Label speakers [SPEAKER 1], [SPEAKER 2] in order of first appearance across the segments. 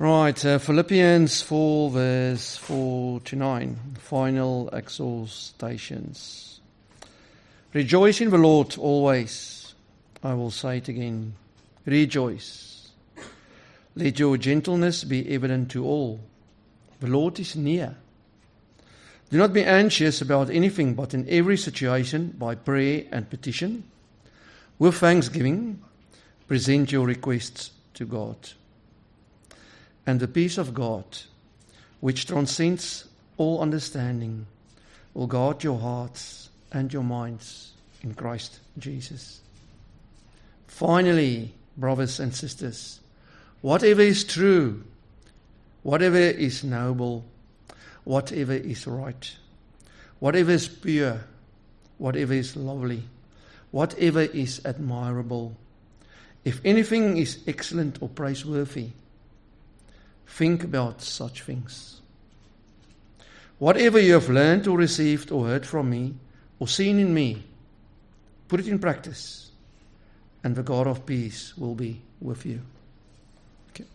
[SPEAKER 1] Right, Philippians 4, verse 4 to 9, final exhortations. Rejoice in the Lord always. I will say it again. Rejoice. Let your gentleness be evident to all. The Lord is near. Do not be anxious about anything, but in every situation, by prayer and petition, with thanksgiving, present your requests to God. And the peace of God, which transcends all understanding, will guard your hearts and your minds in Christ Jesus. Finally, brothers and sisters, whatever is true, whatever is noble, whatever is right, whatever is pure, whatever is lovely, whatever is admirable, if anything is excellent or praiseworthy, think about such things. Whatever you have learned or received or heard from me or seen in me, put it in practice, and the God of peace will be with you. Okay.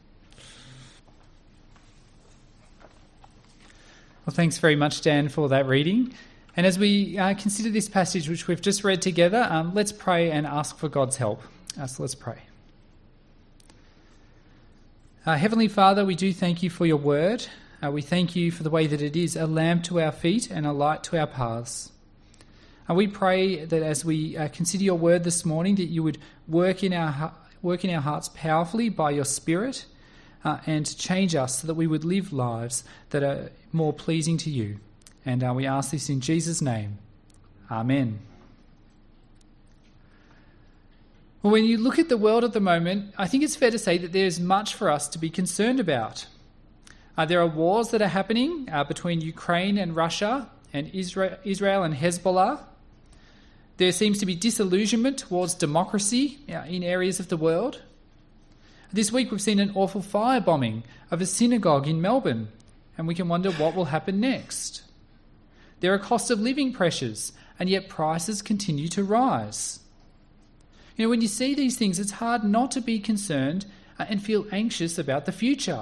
[SPEAKER 2] Well, thanks very much, Dan, for that reading. And as we consider this passage which we've just read together, let's pray and ask for God's help. So let's pray. Heavenly Father, we do thank you for your word. We thank you for the way that it is a lamp to our feet and a light to our paths. We pray that as we consider your word this morning, that you would work in our hearts powerfully by your Spirit and change us so that we would live lives that are more pleasing to you. And we ask this in Jesus' name. Amen. Well, when you look at the world at the moment, I think it's fair to say that there's much for us to be concerned about. There are wars that are happening between Ukraine and Russia and Israel and Hezbollah. There seems to be disillusionment towards democracy in areas of the world. This week we've seen an awful firebombing of a synagogue in Melbourne, and we can wonder what will happen next. There are cost of living pressures, and yet prices continue to rise. You know, when you see these things, it's hard not to be concerned and feel anxious about the future.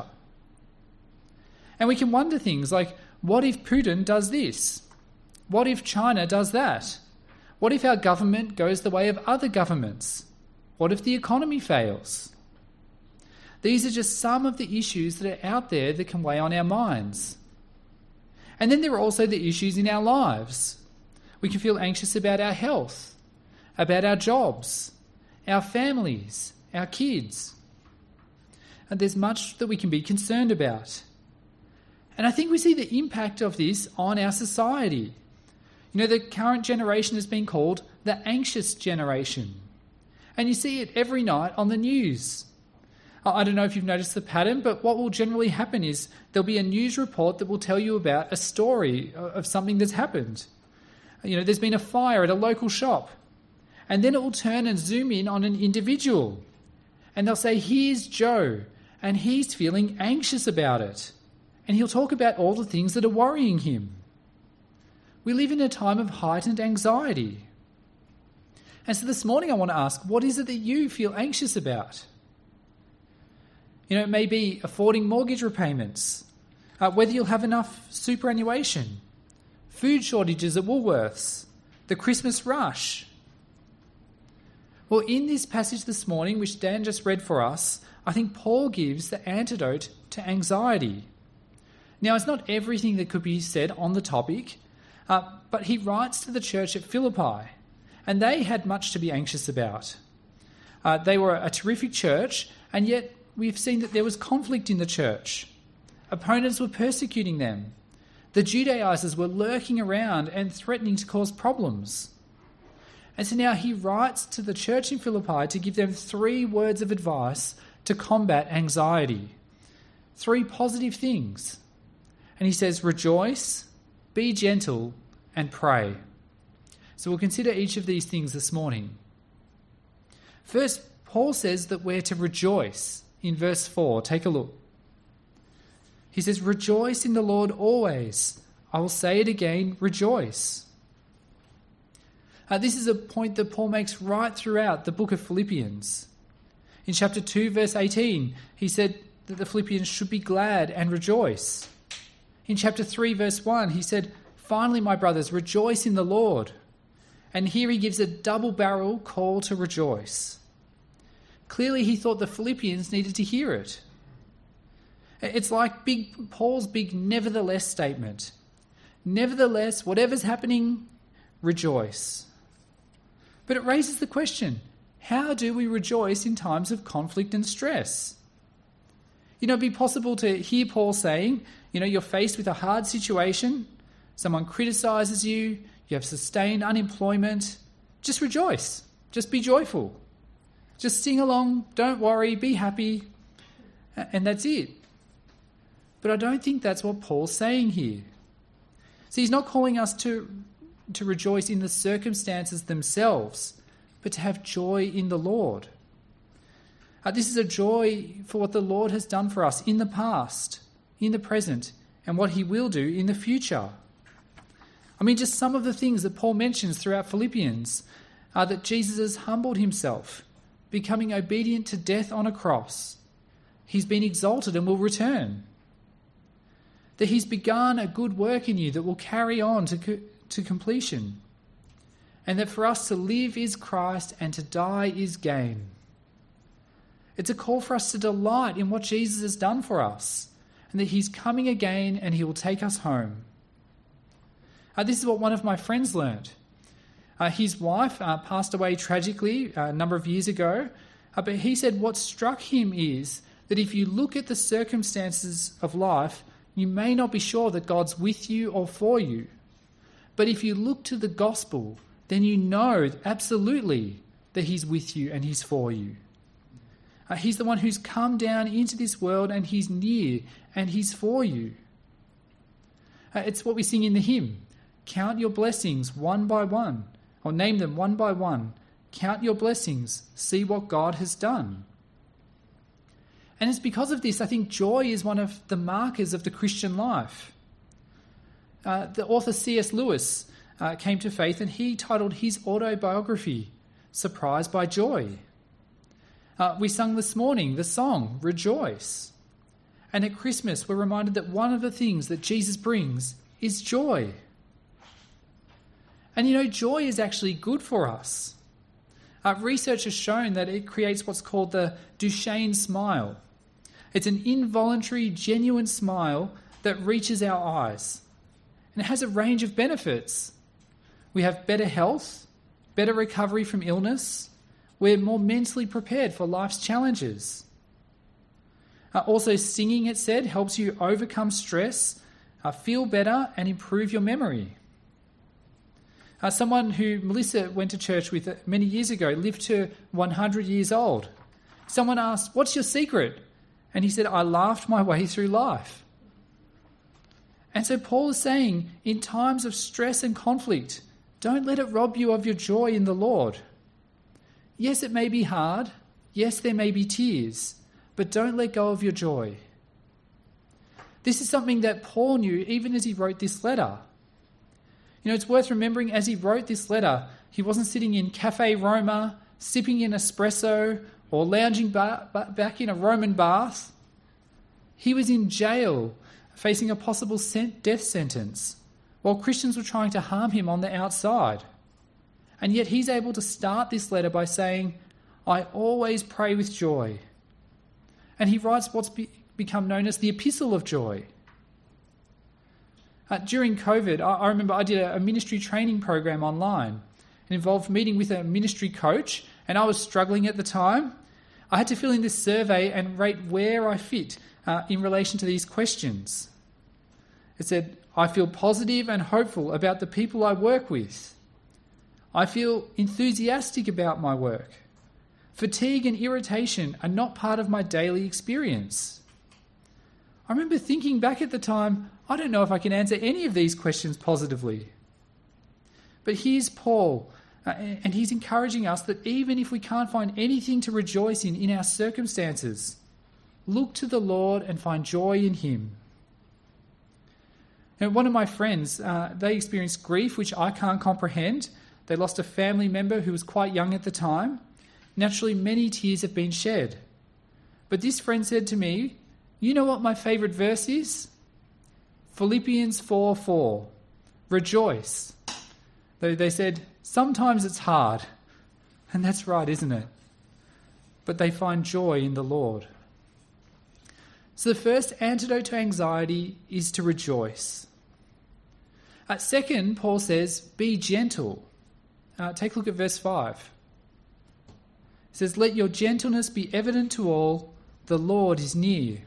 [SPEAKER 2] And we can wonder things like, what if Putin does this? What if China does that? What if our government goes the way of other governments? What if the economy fails? These are just some of the issues that are out there that can weigh on our minds. And then there are also the issues in our lives. We can feel anxious about our health, about our jobs, our families, our kids. And there's much that we can be concerned about. And I think we see the impact of this on our society. You know, the current generation has been called the anxious generation. And you see it every night on the news. I don't know if you've noticed the pattern, but what will generally happen is there'll be a news report that will tell you about a story of something that's happened. You know, there's been a fire at a local shop. And then it will turn and zoom in on an individual. And they'll say, here's Joe, and he's feeling anxious about it. And he'll talk about all the things that are worrying him. We live in a time of heightened anxiety. And so this morning I want to ask, what is it that you feel anxious about? You know, it may be affording mortgage repayments, whether you'll have enough superannuation, food shortages at Woolworths, the Christmas rush. Well, in this passage this morning, which Dan just read for us, I think Paul gives the antidote to anxiety. Now, it's not everything that could be said on the topic, but he writes to the church at Philippi, and they had much to be anxious about. They were a terrific church, and yet we've seen that there was conflict in the church. Opponents were persecuting them. The Judaizers were lurking around and threatening to cause problems. And so now he writes to the church in Philippi to give them 3 words of advice to combat anxiety. 3 positive things. And he says, rejoice, be gentle, and pray. So we'll consider each of these things this morning. First, Paul says that we're to rejoice in verse 4. Take a look. He says, rejoice in the Lord always. I will say it again, rejoice. This is a point that Paul makes right throughout the book of Philippians. In chapter 2, verse 18, he said, that the Philippians should be glad and rejoice. In chapter 3, verse 1, he said, "Finally, my brothers, rejoice in the Lord." And here he gives a double-barrel call to rejoice. Clearly, he thought the Philippians needed to hear it. It's like Paul's big nevertheless statement. Nevertheless, whatever's happening, rejoice. But it raises the question, how do we rejoice in times of conflict and stress? It'd be possible to hear Paul saying, you're faced with a hard situation, someone criticizes you, you have sustained unemployment. Just rejoice. Just be joyful. Just sing along, don't worry, be happy, and that's it. But I don't think that's what Paul's saying here. See, he's not calling us to rejoice in the circumstances themselves, but to have joy in the Lord. This is a joy for what the Lord has done for us in the past, in the present, and what he will do in the future. Just some of the things that Paul mentions throughout Philippians are that Jesus has humbled himself, becoming obedient to death on a cross. He's been exalted and will return. That he's begun a good work in you that will carry on to completion. And that for us to live is Christ and to die is gain. It's a call for us to delight in what Jesus has done for us, and that he's coming again and he will take us home. This is what one of my friends learned. His wife passed away tragically a number of years ago, but he said what struck him is that if you look at the circumstances of life, you may not be sure that God's with you or for you. But if you look to the gospel, then you know absolutely that he's with you and he's for you. He's the one who's come down into this world and he's near and he's for you. It's what we sing in the hymn. Count your blessings one by one, or name them one by one. Count your blessings, see what God has done. And it's because of this, I think joy is one of the markers of the Christian life. The author C.S. Lewis came to faith and he titled his autobiography, Surprised by Joy. We sung this morning the song, Rejoice. And at Christmas, we're reminded that one of the things that Jesus brings is joy. And joy is actually good for us. Research has shown that it creates what's called the Duchenne smile. It's an involuntary, genuine smile that reaches our eyes. And it has a range of benefits. We have better health, better recovery from illness. We're more mentally prepared for life's challenges. Also, singing, it said, helps you overcome stress, feel better, and improve your memory. Someone who Melissa went to church with many years ago lived to 100 years old. Someone asked, "What's your secret?" And he said, "I laughed my way through life." And so Paul is saying, in times of stress and conflict, don't let it rob you of your joy in the Lord. Yes, it may be hard. Yes, there may be tears, but don't let go of your joy. This is something that Paul knew even as he wrote this letter. It's worth remembering as he wrote this letter, he wasn't sitting in Cafe Roma, sipping an espresso, or lounging back in a Roman bath. He was in jail, facing a possible death sentence, while Christians were trying to harm him on the outside. And yet he's able to start this letter by saying, "I always pray with joy." And he writes what's become known as the Epistle of Joy. During COVID, I remember I did a ministry training program online. It involved meeting with a ministry coach, and I was struggling at the time. I had to fill in this survey and rate where I fit in relation to these questions. It said, I feel positive and hopeful about the people I work with. I feel enthusiastic about my work. Fatigue and irritation are not part of my daily experience. I remember thinking back at the time, I don't know if I can answer any of these questions positively. But here's Paul, and he's encouraging us that even if we can't find anything to rejoice in our circumstances, look to the Lord and find joy in him. Now, one of my friends, they experienced grief which I can't comprehend. They lost a family member who was quite young at the time. Naturally, many tears have been shed. But this friend said to me, You know what my favourite verse is? Philippians 4:4. Rejoice. Though they said, sometimes it's hard. And that's right, isn't it? But they find joy in the Lord. So the first antidote to anxiety is to rejoice. Second, Paul says, be gentle. Take a look at verse 5. It says, let your gentleness be evident to all, the Lord is near.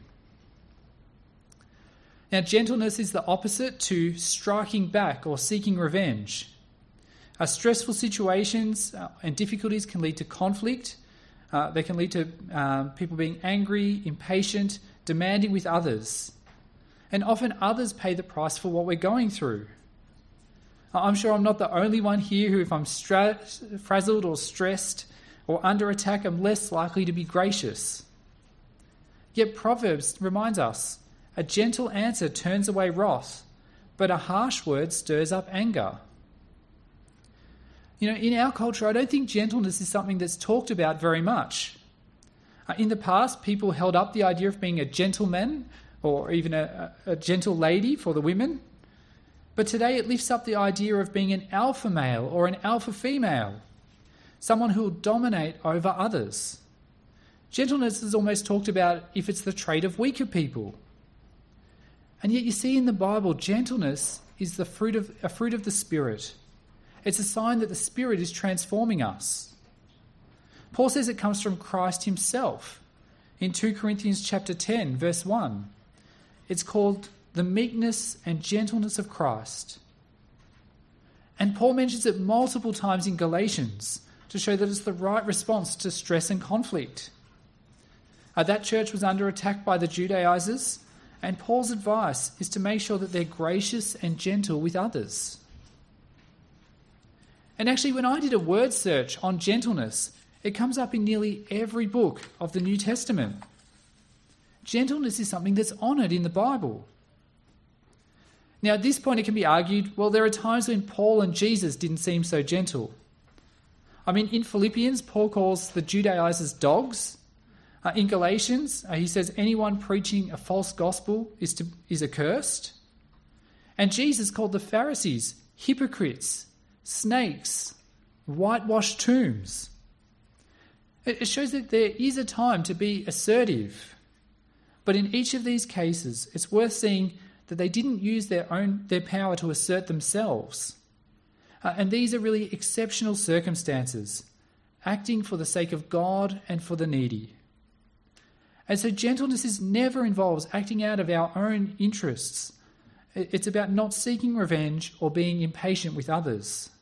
[SPEAKER 2] Now, gentleness is the opposite to striking back or seeking revenge. Stressful situations and difficulties can lead to conflict. They can lead to people being angry, impatient, demanding with others. And often others pay the price for what we're going through. I'm sure I'm not the only one here who, if I'm frazzled or stressed or under attack, I'm less likely to be gracious. Yet Proverbs reminds us, a gentle answer turns away wrath, but a harsh word stirs up anger. You know, in our culture, I don't think gentleness is something that's talked about very much. In the past, people held up the idea of being a gentleman or even a gentle lady for the women. But today it lifts up the idea of being an alpha male or an alpha female, someone who will dominate over others. Gentleness is almost talked about if it's the trait of weaker people. And yet you see in the Bible, gentleness is a fruit of the Spirit. It's a sign that the Spirit is transforming us. Paul says it comes from Christ himself. In 2 Corinthians chapter 10, verse 1, it's called the meekness and gentleness of Christ. And Paul mentions it multiple times in Galatians to show that it's the right response to stress and conflict. That church was under attack by the Judaizers, and Paul's advice is to make sure that they're gracious and gentle with others. And actually, when I did a word search on gentleness, it comes up in nearly every book of the New Testament. Gentleness is something that's honoured in the Bible. Now, at this point, it can be argued, well, there are times when Paul and Jesus didn't seem so gentle. I mean, in Philippians, Paul calls the Judaizers dogs. In Galatians, he says anyone preaching a false gospel is accursed. And Jesus called the Pharisees hypocrites, snakes, whitewashed tombs. It shows that there is a time to be assertive. But in each of these cases, it's worth seeing that they didn't use their power to assert themselves. And these are really exceptional circumstances, acting for the sake of God and for the needy. And so gentleness never involves acting out of our own interests. It's about not seeking revenge or being impatient with others.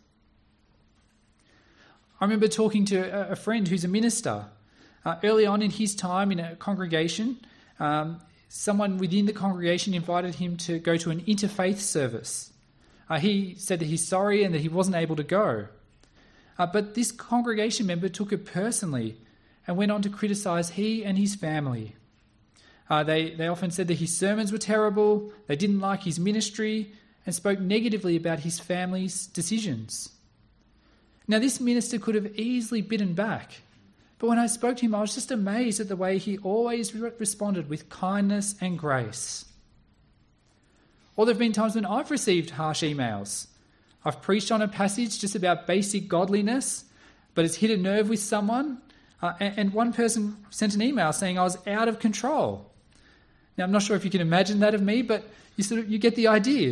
[SPEAKER 2] I remember talking to a friend who's a minister. Early on in his time in a congregation, someone within the congregation invited him to go to an interfaith service. He said that he's sorry and that he wasn't able to go. But this congregation member took it personally and went on to criticise he and his family. They often said that his sermons were terrible, they didn't like his ministry, and spoke negatively about his family's decisions. Now, this minister could have easily bitten back, but when I spoke to him, I was just amazed at the way he always responded with kindness and grace. Or there have been times when I've received harsh emails. I've preached on a passage just about basic godliness, but it's hit a nerve with someone, and one person sent an email saying I was out of control. Now, I'm not sure if you can imagine that of me, but you get the idea.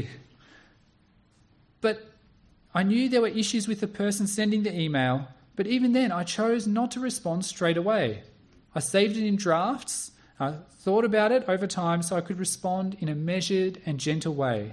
[SPEAKER 2] But I knew there were issues with the person sending the email, but even then I chose not to respond straight away. I saved it in drafts, thought about it over time so I could respond in a measured and gentle way.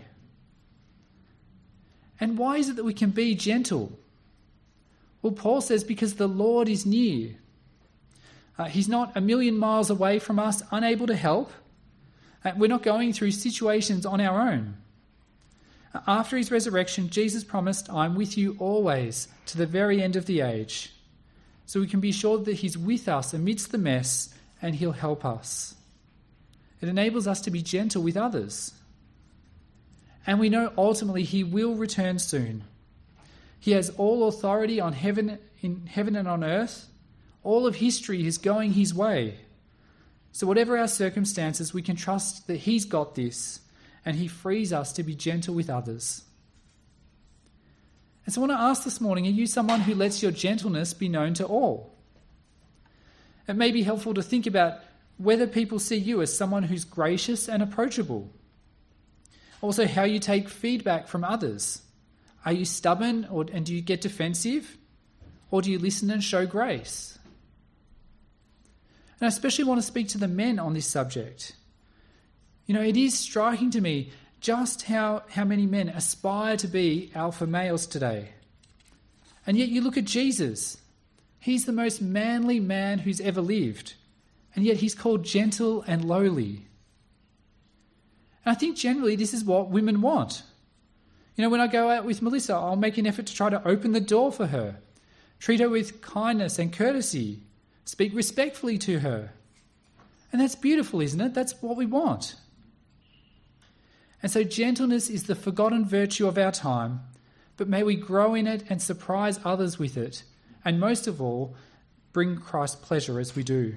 [SPEAKER 2] And why is it that we can be gentle? Well, Paul says because the Lord is near. He's not a million miles away from us, unable to help. We're not going through situations on our own. After his resurrection, Jesus promised, I'm with you always to the very end of the age. So we can be sure that he's with us amidst the mess and he'll help us. It enables us to be gentle with others. And we know ultimately he will return soon. He has all authority in heaven and on earth. All of history is going his way. So whatever our circumstances, we can trust that he's got this, and he frees us to be gentle with others. And so I want to ask this morning, are you someone who lets your gentleness be known to all? It may be helpful to think about whether people see you as someone who's gracious and approachable. Also, how you take feedback from others. Are you stubborn and do you get defensive? Or do you listen and show grace? And I especially want to speak to the men on this subject. You know, it is striking to me just how many men aspire to be alpha males today. And yet you look at Jesus. He's the most manly man who's ever lived. And yet he's called gentle and lowly. And I think generally this is what women want. You know, when I go out with Melissa, I'll make an effort to try to open the door for her, treat her with kindness and courtesy, speak respectfully to her. And that's beautiful, isn't it? That's what we want. And so gentleness is the forgotten virtue of our time, but may we grow in it and surprise others with it, and most of all, bring Christ pleasure as we do.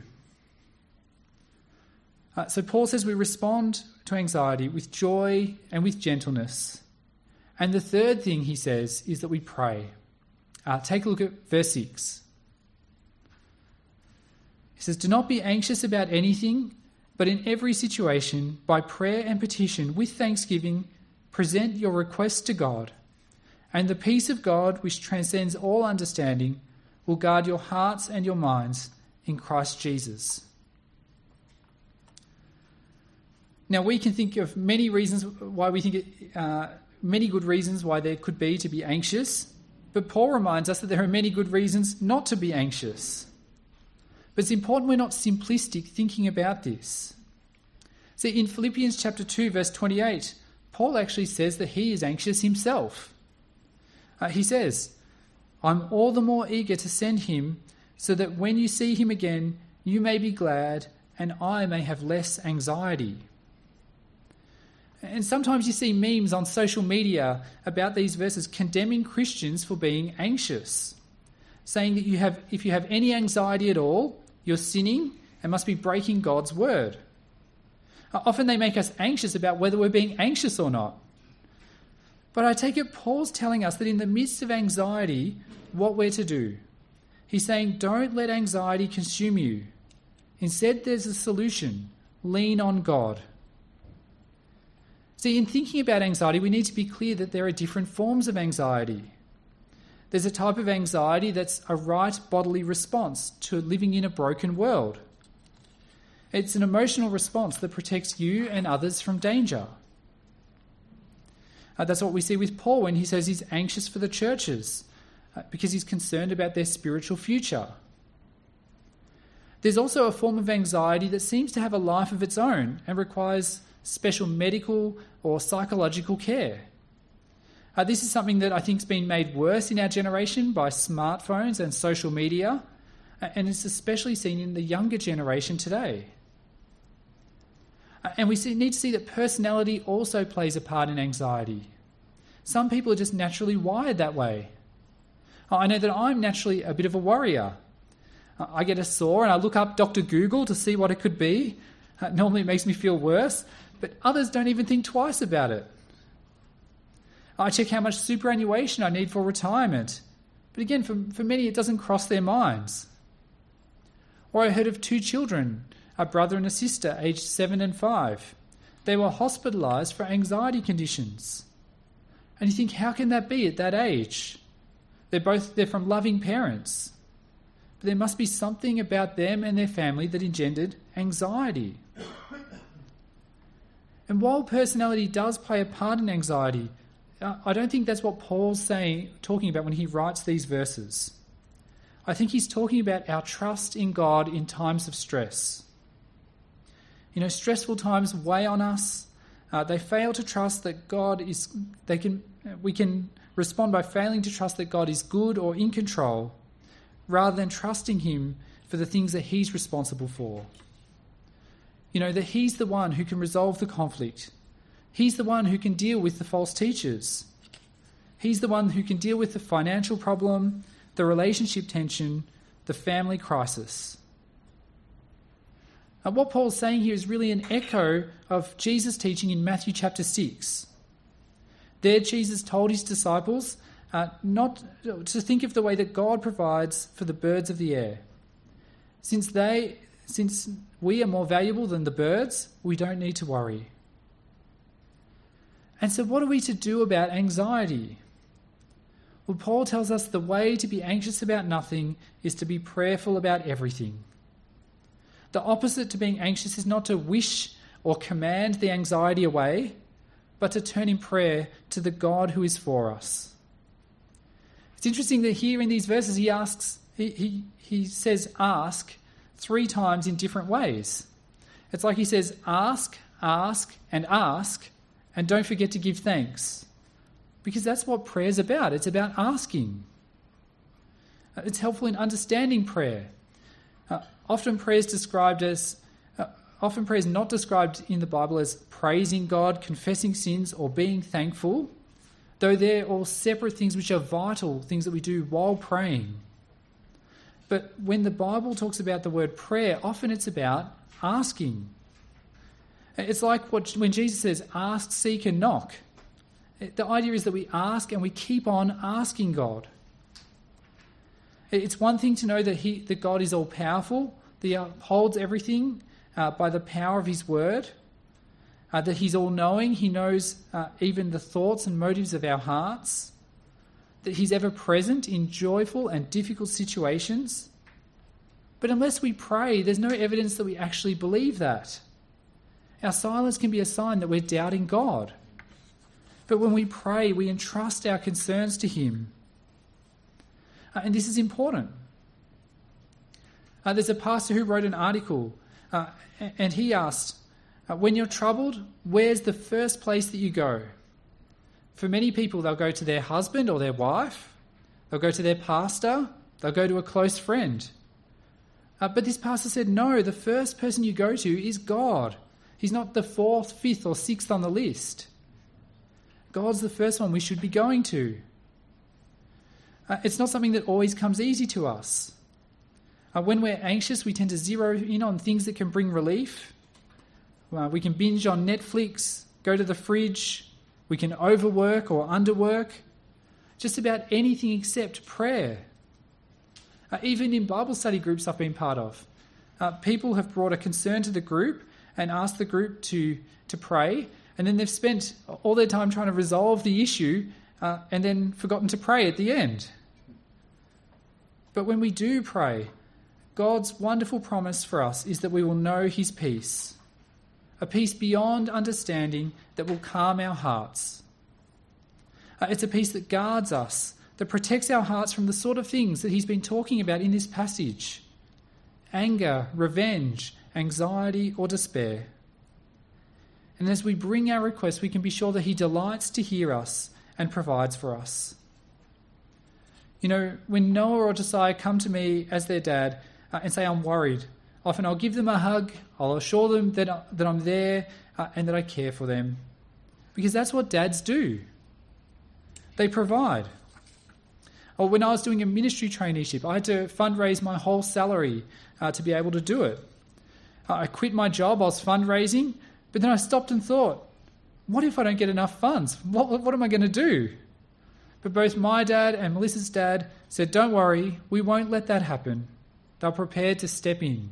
[SPEAKER 2] So Paul says we respond to anxiety with joy and with gentleness. And the third thing he says is that we pray. Take a look at verse 6. He says, "Do not be anxious about anything, but in every situation, by prayer and petition, with thanksgiving, present your requests to God. And the peace of God, which transcends all understanding, will guard your hearts and your minds in Christ Jesus." Now, we can think of many reasons why we think many good reasons why there could be to be anxious, but Paul reminds us that there are many good reasons not to be anxious. But it's important we're not simplistic thinking about this. See, in Philippians chapter 2, verse 28, Paul actually says that he is anxious himself. He says, "I'm all the more eager to send him so that when you see him again, you may be glad and I may have less anxiety." And sometimes you see memes on social media about these verses condemning Christians for being anxious, saying that if you have any anxiety at all, you're sinning and must be breaking God's word. Often they make us anxious about whether we're being anxious or not. But I take it Paul's telling us that in the midst of anxiety, what we're to do. He's saying, don't let anxiety consume you. Instead, there's a solution. Lean on God. See, in thinking about anxiety, we need to be clear that there are different forms of anxiety. There's a type of anxiety that's a right bodily response to living in a broken world. It's an emotional response that protects you and others from danger. That's what we see with Paul when he says he's anxious for the churches because he's concerned about their spiritual future. There's also a form of anxiety that seems to have a life of its own and requires special medical or psychological care. This is something that I think has been made worse in our generation by smartphones and social media, and it's especially seen in the younger generation today. And we need to see that personality also plays a part in anxiety. Some people are just naturally wired that way. I know that I'm naturally a bit of a worrier. I get a sore and I look up Dr. Google to see what it could be. Normally it makes me feel worse, but others don't even think twice about it. I check how much superannuation I need for retirement. But again, for many, it doesn't cross their minds. Or I heard of 2 children, a brother and a sister, aged 7 and 5. They were hospitalised for anxiety conditions. And you think, how can that be at that age? They're from loving parents. But there must be something about them and their family that engendered anxiety. And while personality does play a part in anxiety, I don't think that's what Paul's talking about when he writes these verses. I think he's talking about our trust in God in times of stress. You know, stressful times weigh on us. They fail to trust that God is. We can respond by failing to trust that God is good or in control, rather than trusting Him for the things that He's responsible for. You know, that He's the one who can resolve the conflict. He's the one who can deal with the false teachers. He's the one who can deal with the financial problem, the relationship tension, the family crisis. What Paul's saying here is really an echo of Jesus' teaching in Matthew chapter 6. There, Jesus told his disciples not to think of the way that God provides for the birds of the air. Since we are more valuable than the birds, we don't need to worry. And so what are we to do about anxiety? Well, Paul tells us the way to be anxious about nothing is to be prayerful about everything. The opposite to being anxious is not to wish or command the anxiety away, but to turn in prayer to the God who is for us. It's interesting that here in these verses he says ask 3 times in different ways. It's like he says ask, ask, and don't forget to give thanks. Because that's what prayer's about. It's about asking. It's helpful in understanding prayer. Often prayer is not described in the Bible as praising God, confessing sins, or being thankful, though they're all separate things which are vital, things that we do while praying. But when the Bible talks about the word prayer, often it's about asking. It's like when Jesus says, ask, seek, and knock. The idea is that we ask and we keep on asking God. It's one thing to know that God is all-powerful, that he upholds everything by the power of his word, that he's all-knowing, he knows even the thoughts and motives of our hearts, that he's ever-present in joyful and difficult situations. But unless we pray, there's no evidence that we actually believe that. Our silence can be a sign that we're doubting God. But when we pray, we entrust our concerns to him. And this is important. There's a pastor who wrote an article and he asked, when you're troubled, where's the first place that you go? For many people, they'll go to their husband or their wife, they'll go to their pastor, they'll go to a close friend. But this pastor said, no, the first person you go to is God. He's not the 4th, 5th or 6th on the list. God's the first one we should be going to. It's not something that always comes easy to us. When we're anxious, we tend to zero in on things that can bring relief. We can binge on Netflix, go to the fridge, we can overwork or underwork. Just about anything except prayer. Even in Bible study groups I've been part of, people have brought a concern to the group and asked the group to pray, and then they've spent all their time trying to resolve the issue and then forgotten to pray at the end. But when we do pray, God's wonderful promise for us is that we will know his peace, a peace beyond understanding that will calm our hearts. It's a peace that guards us, that protects our hearts from the sort of things that he's been talking about in this passage: anger, revenge, anxiety, or despair. And as we bring our requests, we can be sure that he delights to hear us and provides for us. You know, when Noah or Josiah come to me as their dad and say, I'm worried, often I'll give them a hug, I'll assure them that I'm there and that I care for them. Because that's what dads do. They provide. Or when I was doing a ministry traineeship, I had to fundraise my whole salary to be able to do it. I quit my job, I was fundraising, but then I stopped and thought, what if I don't get enough funds? What am I going to do? But both my dad and Melissa's dad said, don't worry, we won't let that happen. They're prepared to step in.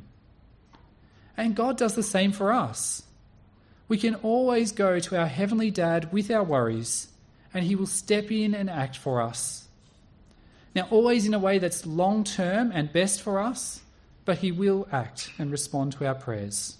[SPEAKER 2] And God does the same for us. We can always go to our heavenly dad with our worries, and he will step in and act for us. Now, always in a way that's long-term and best for us, but he will act and respond to our prayers.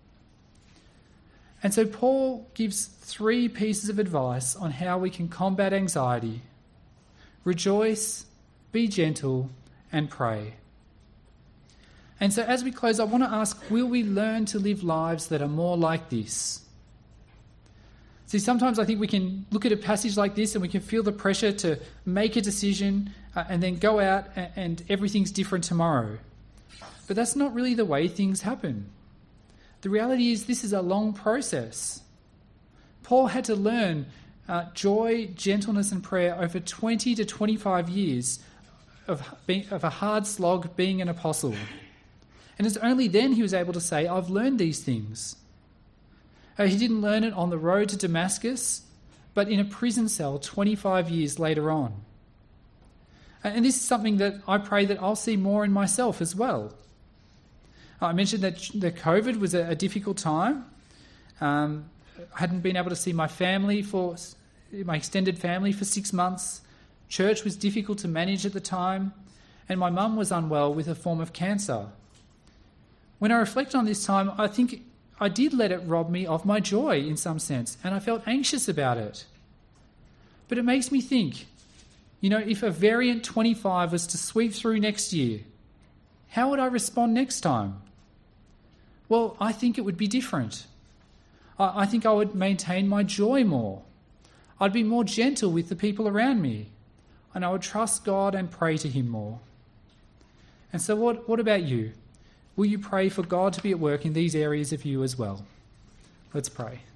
[SPEAKER 2] And so Paul gives 3 pieces of advice on how we can combat anxiety: rejoice, be gentle, and pray. And so as we close, I want to ask, will we learn to live lives that are more like this? See, sometimes I think we can look at a passage like this and we can feel the pressure to make a decision and then go out and everything's different tomorrow. But that's not really the way things happen. The reality is this is a long process. Paul had to learn joy, gentleness and prayer over 20 to 25 years of a hard slog being an apostle. And it's only then he was able to say, I've learned these things. He didn't learn it on the road to Damascus, but in a prison cell 25 years later on. And this is something that I pray that I'll see more in myself as well. I mentioned that the COVID was a difficult time. I hadn't been able to see my extended family for 6 months. Church was difficult to manage at the time, and my mum was unwell with a form of cancer. When I reflect on this time, I think I did let it rob me of my joy in some sense, and I felt anxious about it. But it makes me think, if a variant 25 was to sweep through next year, how would I respond next time? Well, I think it would be different. I think I would maintain my joy more. I'd be more gentle with the people around me, and I would trust God and pray to him more. And so what about you? Will you pray for God to be at work in these areas of you as well? Let's pray.